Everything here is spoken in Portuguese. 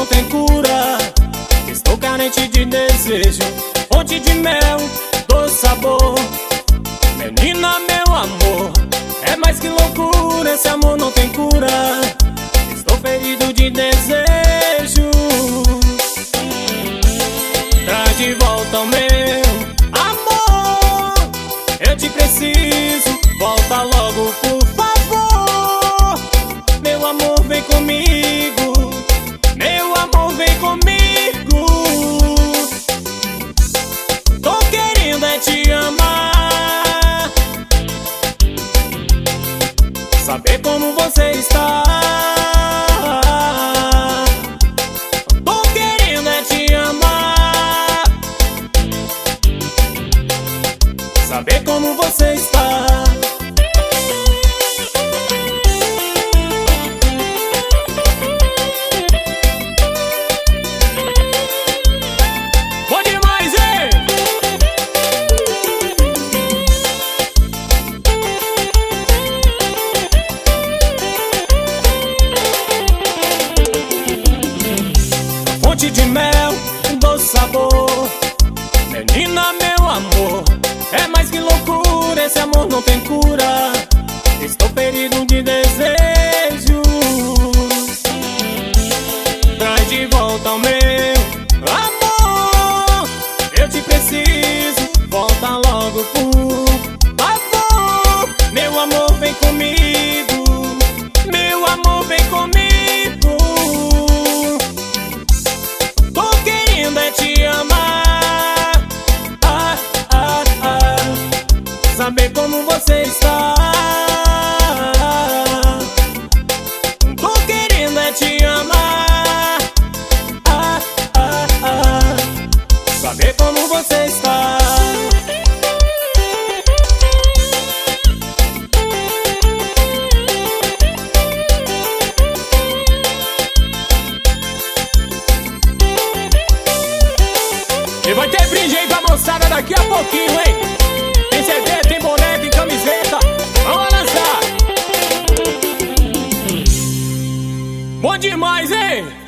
não tem cura. Estou carente de desejo, fonte de mel, doce sabor. Menina, meu amor, é mais que loucura, esse amor não tem cura. Estou ferido de desejo. Traz de volta o meu amor, eu te preciso, volta logo por favor. Meu amor, vem comigo, meu amor, vem comigo. Tô querendo é te amar, saber como você está. Tô querendo é te amar, saber como você está. Bom demais, hein? Fonte de mel, doce sabor. Menina, meu amor, é mais que loucura, esse amor não tem cura. Estou ferido de desejos. Traz de volta o meu amor, eu te preciso, volta logo por favor. Meu amor, vem comigo, meu amor, vem comigo. Tô querendo é te amar, saber como você está. Tô querendo é te amar, saber como você está. E vai ter brinde aí pra moçada daqui a pouquinho, hein? Tem CD, tem boné, tem camiseta. Vamos lançar. Bom demais, hein?